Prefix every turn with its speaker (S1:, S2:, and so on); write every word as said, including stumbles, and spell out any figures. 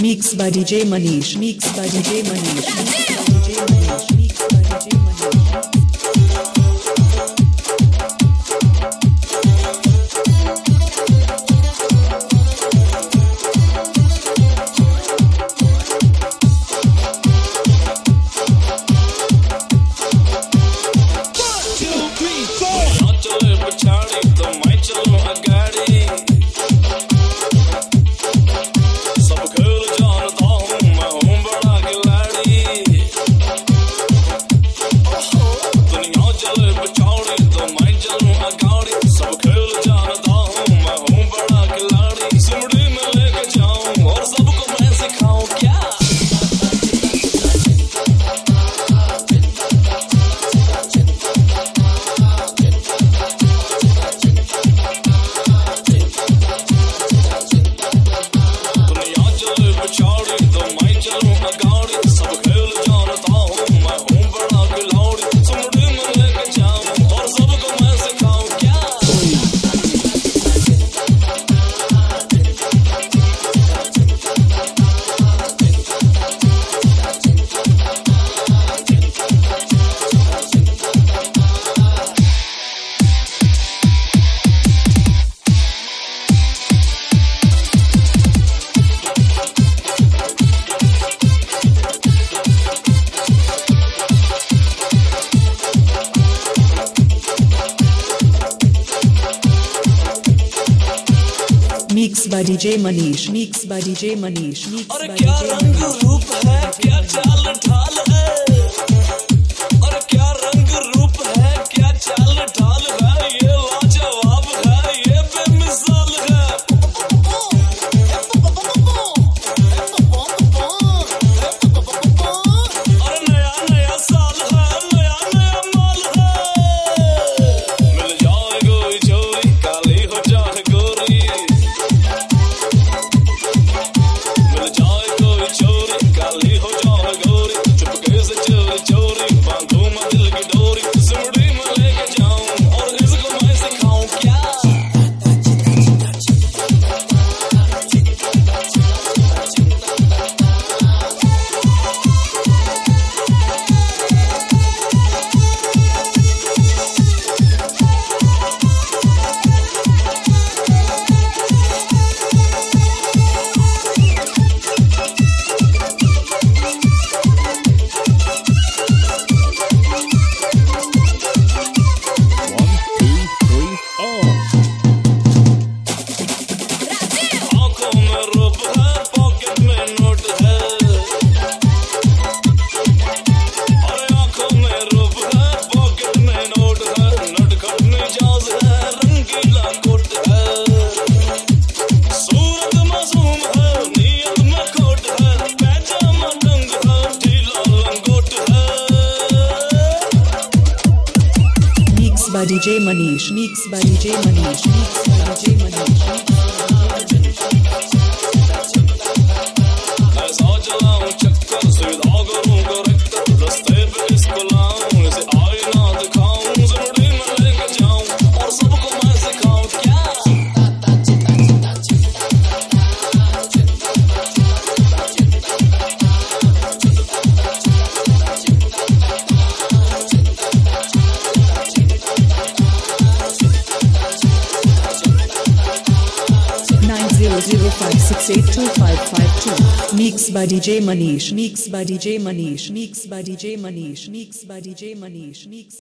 S1: Mixed by D J Manish. Mixed by D J Manish. Mixed by D J Manish. Mixed by D J Manish. Mixed by D J Manish. Mixed by D J Manish. Mixed by D J Manish.
S2: क्या रंग रूप है, क्या चाल ढाल है, और क्या रंग रूप है, क्या चाल ढाल है, ये लाजवाब है, ये बेमिसाल है। और नया नया साल है, नया नया माल है, मिल जाए कोई चोरी, काली हो जाए गोरी,
S1: by D J Manish. Mixed by D J Manish. Mixed by D J Manish.
S2: ऐसा चलाऊं चक्कर सीधा करूं करेक्टर, रस्ते पे इसको लाऊं, इसे आईना दिखाऊं, ज़िंदगी में लेके जाऊं, और सबको मैं सिखाऊं क्या।
S1: zero five six eight two five five two. Mixed by D J Manish. Mixed by D J Manish. Mixed by D J Manish. Mixed by D J Manish. Mixed